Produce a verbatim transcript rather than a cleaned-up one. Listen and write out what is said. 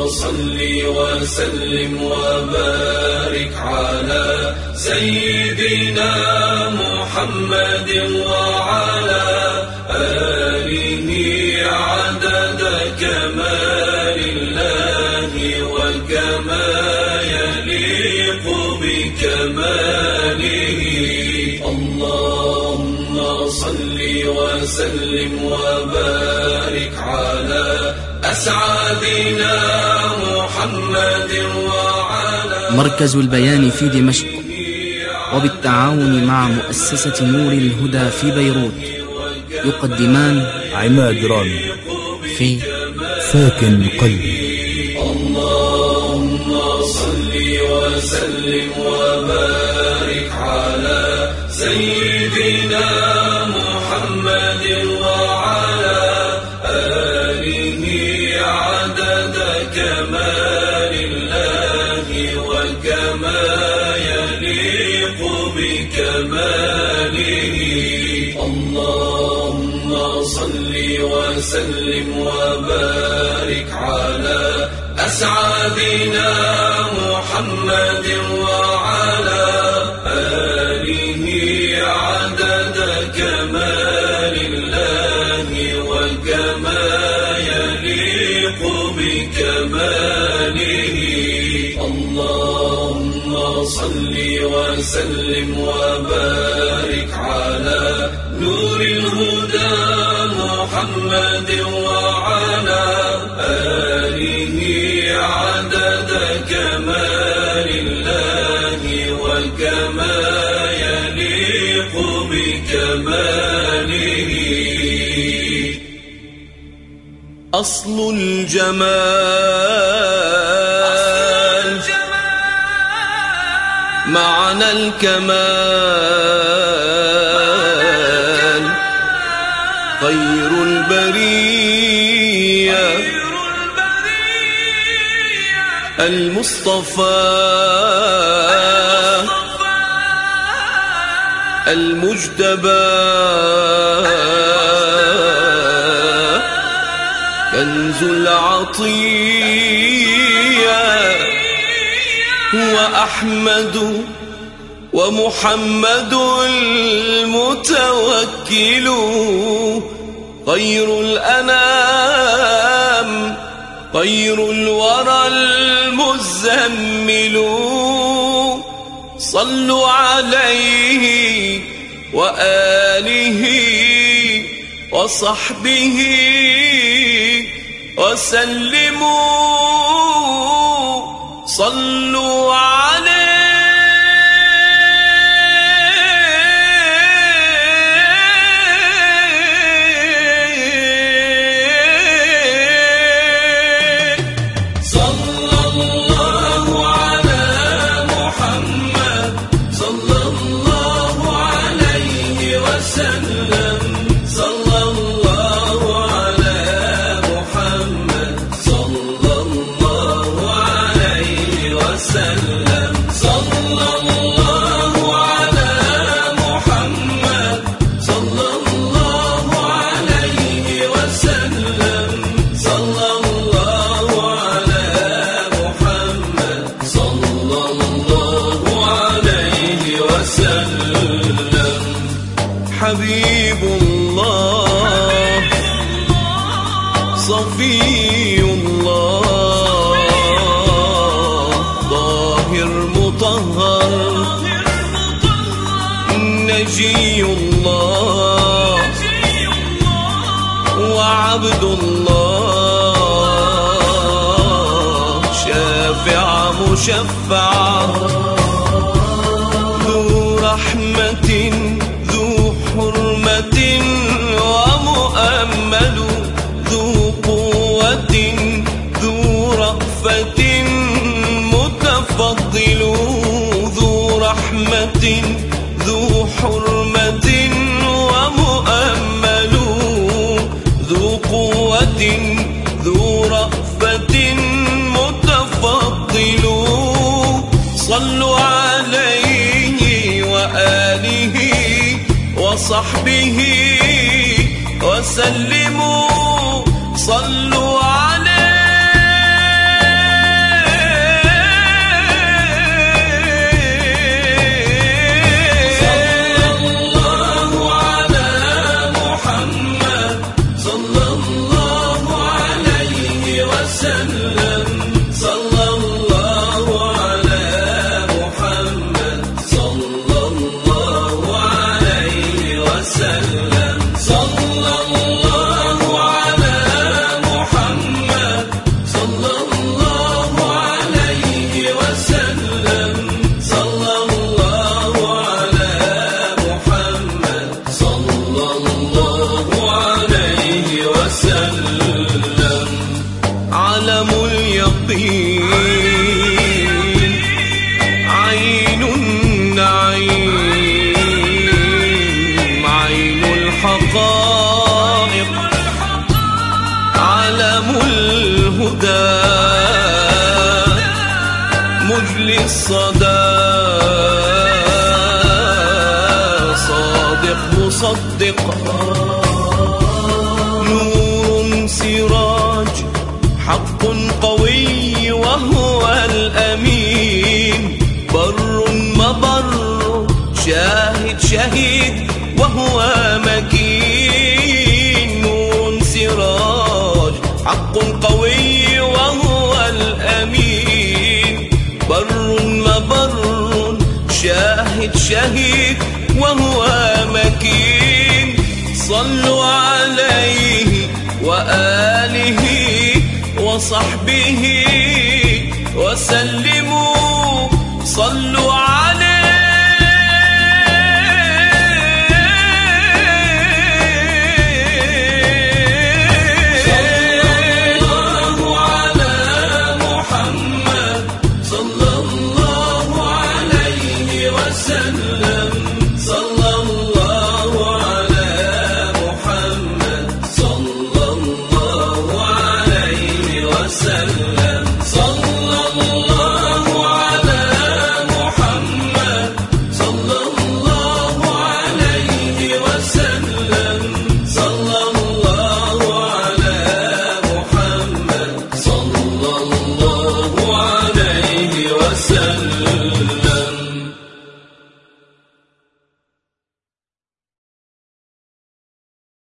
صل وسلم وبارك على سيدنا محمد وعلى آله عدد كمال الله وكما يليق بكماله. اللهم صل وسلم وبارك على أسعدنا محمد وعلى. مركز البيان في دمشق وبالتعاون مع مؤسسة نور الهدى في بيروت يقدمان عماد رامي في ساكن قلبي. اللهم صل وسلم وبارك على سيدنا محمد وعلى آله عدد كمال الله وكما يليق بكماله. اللهم صل وسلم وبارك على أسعدنا محمد وعلى آله عدد كمال الله وكما يليق بكماله. اللهم صل وسلم وبارك على نور الهدى محمد وعلى آله عدد كمال الله وكما يليق بكماله. أصل الجمال معنى الكمال خير البرية المصطفى المجتبى كنز العطية هو أحمد ومحمد المتوكل خير الأنام خير الورى المزمل. صلوا عليه وآله وصحبه وسلموا. صلوا عليه حبيب الله صفي الله ظاهر مطهر نجي الله وعبد الله شافع مشفع ذو رحمة حرمة ومؤمل ذو قوة ذو رأفة متفضل ذو رحمة ذو حرمة ومؤمل ذو قوة ذو رأفة متفضل. صلوا عليه وآله وصحبه وسلموا. صلوا عليه اليقين، عين النعيم، عين الحقائق، علم الهدى، مجلي الصدى، صادق مصدق، نور سراج، حق قوي وهو الأمين، بر مبر، شاهد شهيد وهو مكين، نور سراج، حق قوي وهو الأمين، بر مبر، شاهد شهيد وهو مكين. صلوا عليه وآله وصحبه وسلموا، صلوا عليه. صلى الله